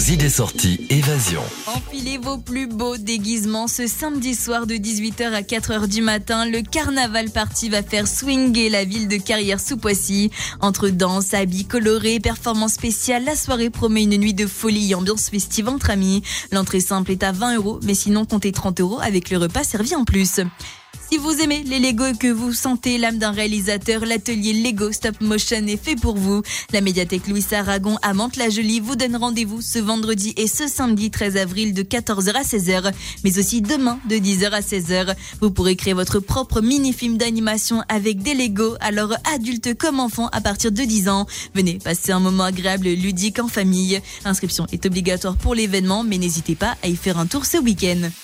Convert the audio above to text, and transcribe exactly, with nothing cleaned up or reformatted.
idées sorties Évasion. Enfilez vos plus beaux déguisements ce samedi soir de dix-huit heures à quatre heures du matin. Le Carnaval Party va faire swinger la ville de Carrières-sous-Poissy. Entre danse, habits colorés, performances spéciales, la soirée promet une nuit de folie et ambiance festive entre amis. L'entrée simple est à vingt euros, mais sinon comptez trente euros avec le repas servi en plus. Si vous aimez les Lego et que vous sentez l'âme d'un réalisateur, l'atelier Lego Stop Motion est fait pour vous. La médiathèque Louis Aragon à Mantes-la-Jolie vous donne rendez-vous ce vendredi et ce samedi treize avril de quatorze heures à seize heures, mais aussi demain de dix heures à seize heures. Vous pourrez créer votre propre mini-film d'animation avec des Lego, alors adultes comme enfants à partir de dix ans. Venez passer un moment agréable ludique en famille. L'inscription est obligatoire pour l'événement, mais n'hésitez pas à y faire un tour ce week-end.